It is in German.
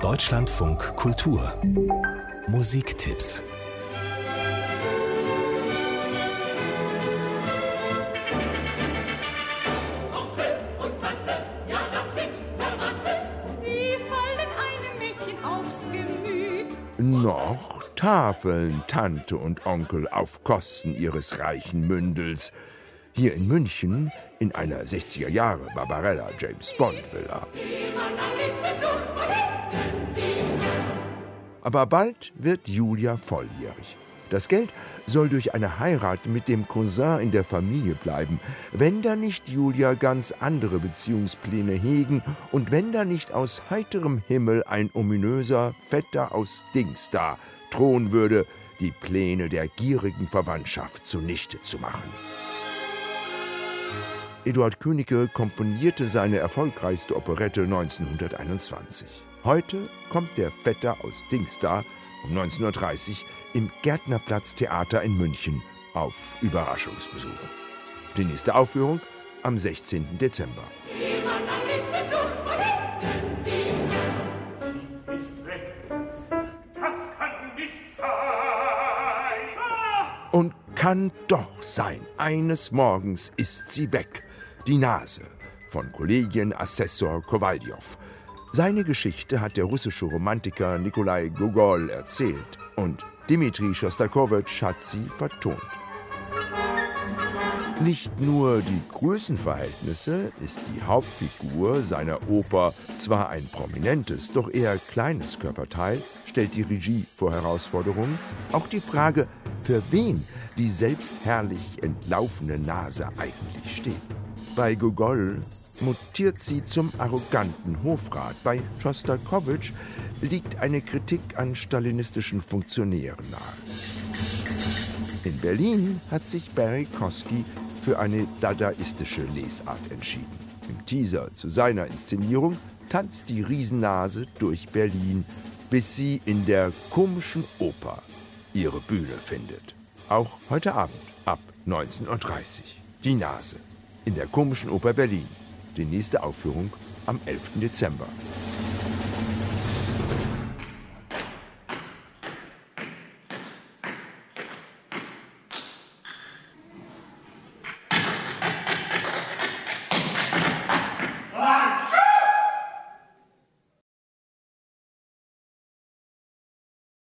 Deutschlandfunk Kultur Musiktipps. Onkel und Tante, ja das sind Verwandte, die fallen einem Mädchen aufs Gemüt. Noch tafeln Tante und Onkel auf Kosten ihres reichen Mündels. Hier in München, in einer 60er-Jahre Barbarella-James-Bond-Villa. Aber bald wird Julia volljährig. Das Geld soll durch eine Heirat mit dem Cousin in der Familie bleiben, wenn da nicht Julia ganz andere Beziehungspläne hegen und wenn da nicht aus heiterem Himmel ein ominöser Vetter aus Dingsda drohen würde, die Pläne der gierigen Verwandtschaft zunichte zu machen. Eduard Königke komponierte seine erfolgreichste Operette 1921. Heute kommt der Vetter aus Dingsda um 19:30 Uhr im Gärtnerplatz Theater in München auf Überraschungsbesuch. Die nächste Aufführung am 16. Dezember. Sie ist weg. Das kann nicht sein. Und kann doch sein. Eines Morgens ist sie weg. Die Nase von Kollegienassessor Kowaljow. Seine Geschichte hat der russische Romantiker Nikolai Gogol erzählt und Dmitri Schostakowitsch hat sie vertont. Nicht nur die Größenverhältnisse ist die Hauptfigur seiner Oper zwar ein prominentes, doch eher kleines Körperteil, stellt die Regie vor Herausforderungen, auch die Frage, für wen die selbstherrlich entlaufene Nase eigentlich steht. Bei Gogol mutiert sie zum arroganten Hofrat. Bei Schostakowitsch liegt eine Kritik an stalinistischen Funktionären nahe. In Berlin hat sich Barry Kosky für eine dadaistische Lesart entschieden. Im Teaser zu seiner Inszenierung tanzt die Riesennase durch Berlin, bis sie in der Komischen Oper ihre Bühne findet. Auch heute Abend ab 19:30 Uhr. Die Nase in der Komischen Oper Berlin. Die nächste Aufführung am 11. Dezember.